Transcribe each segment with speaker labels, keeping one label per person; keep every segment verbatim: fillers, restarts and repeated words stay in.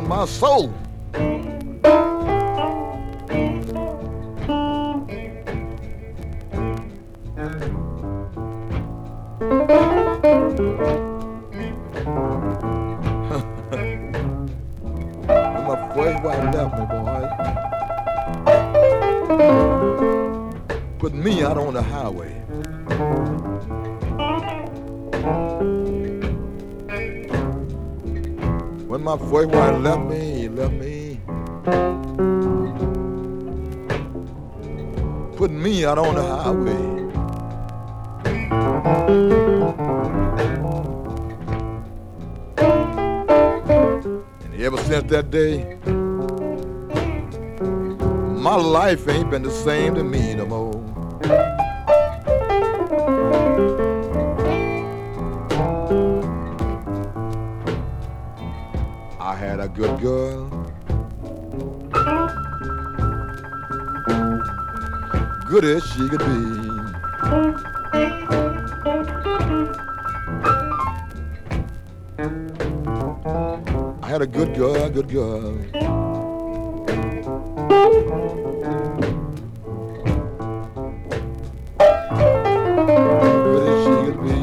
Speaker 1: on my soul. When my first wife left me, boy, put me out on the highway. When my first wife left me, left me, put me out on the highway. And ever since that day, my life ain't been the same to me no more. I had a good girl, good as she could be. I had a good girl, good girl. Good as she could be.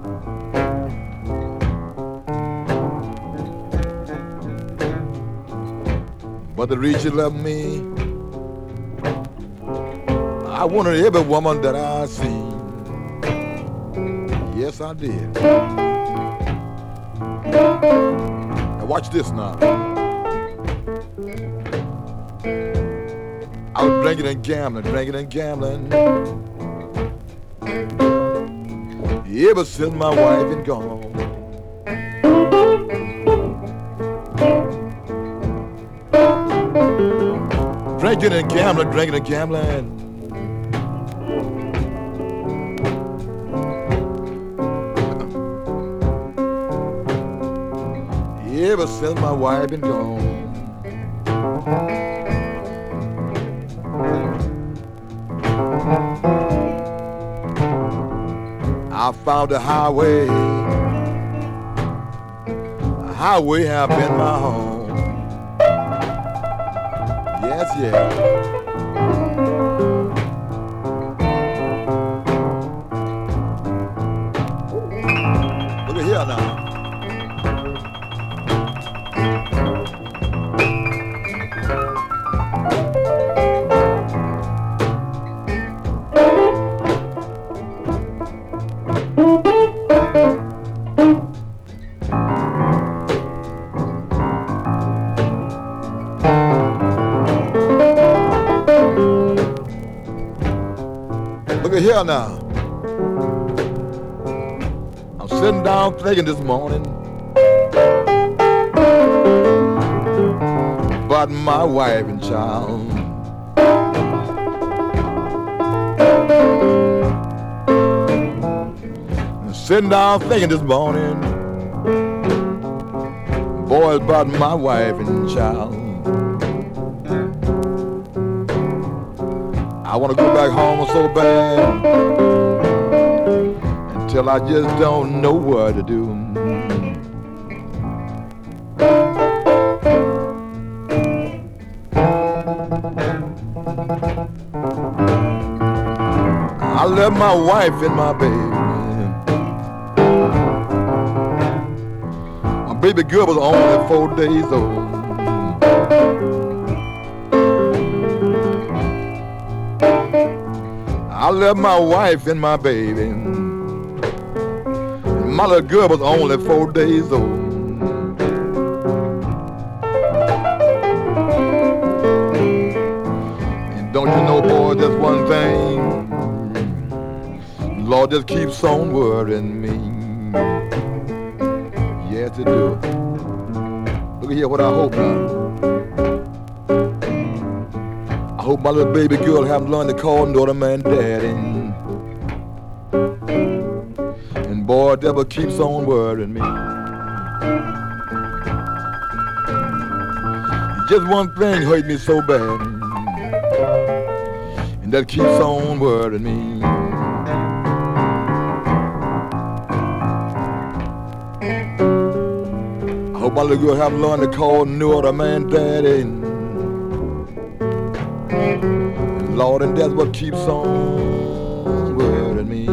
Speaker 1: But the reason she loved me, I wanted every woman that I seen. Yes, I did. Now watch this now. I was drinking and gambling, drinking and gambling. Ever since my wife been gone. Drinking and gambling, drinking and gambling. Ever since my wife been gone. I found a highway. A highway have been my home. Yes, yeah. Look at here now. Look at here now. I'm sitting down thinking this morning about my wife and child. I'm sitting down thinking this morning, boy, about my wife and child. I want to go back home so bad until I just don't know what to do. I left my wife and my baby. My baby girl was only four days old. I left my wife and my baby. My little girl was only four days old. And don't you know, boy, just one thing, Lord just keeps on worrying me. Yes, it do. Look at here what I hope now. I hope my little baby girl haven't learned to call daughter man daddy. And boy, devil keeps on worrying me. Just one thing hurt me so bad, and that keeps on worrying me. I hope hope my little girl have learned to call no other man daddy. And Lord, and that's what keeps on worrying me.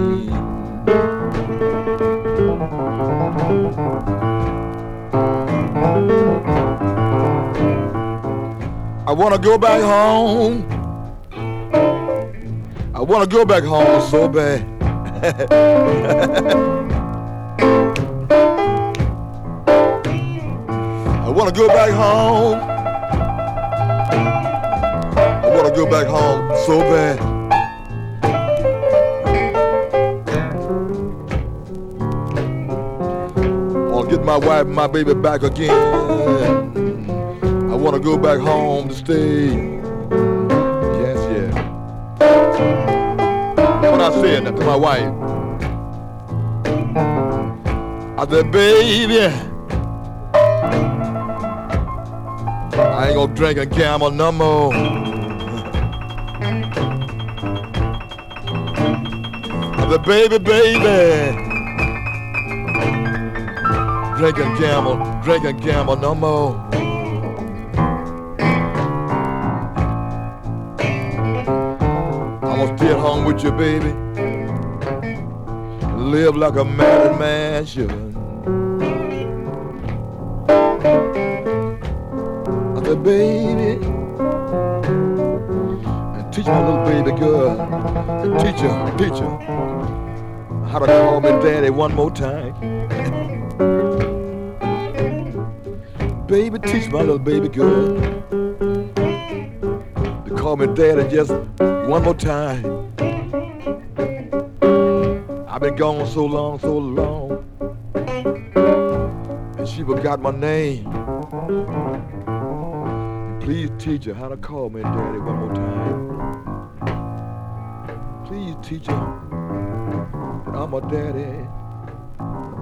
Speaker 1: I wanna go back home. I wanna go back home so bad. I wanna go back home. I wanna go back home so bad. I'll get my wife and my baby back again. I wanna go back home to stay. Yes, yeah. When I said that to my wife, I said, baby, I ain't gonna drink and gamble no more. I said, baby, baby, drink and gamble, drink and gamble no more. I'm gonna stay at home with you, baby. Live like a married man should. I said, baby, and teach my little baby girl, and teach her, teach her how to call me daddy one more time. Baby, teach my little baby girl to call me daddy just one more time. I've been gone so long, so long, and she forgot my name. Please teach her how to call me daddy one more time. Please teach her that I'm a daddy.